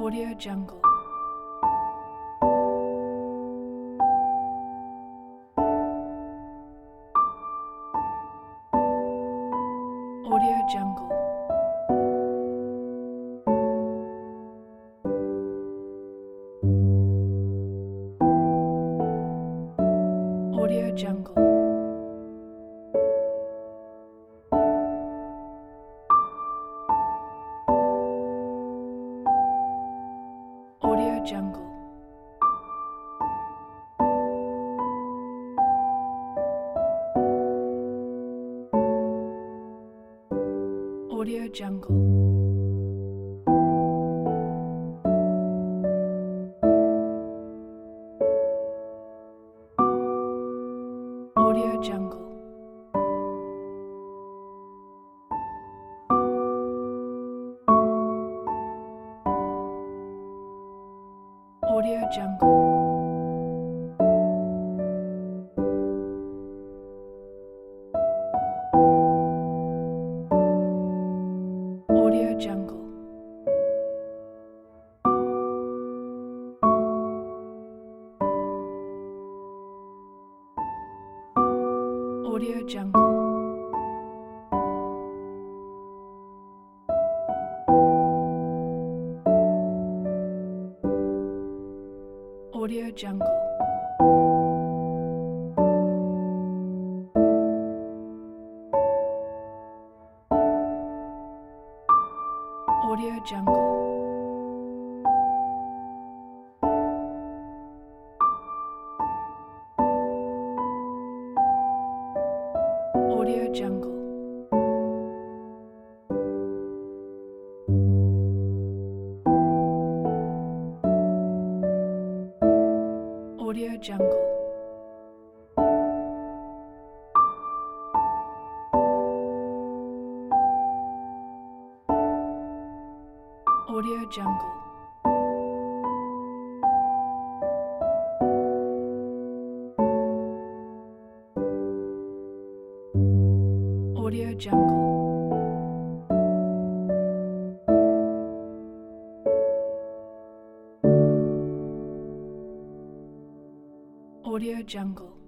Audio Jungle. Audio Jungle. Audio Jungle. Audio Jungle. Audio Jungle. Audio Jungle. Audio Jungle. Audio Jungle. Audio Jungle. Audio Jungle. Audio Jungle. Audio Jungle. Audio Jungle. Audio Jungle. Audio Jungle. Audio Jungle.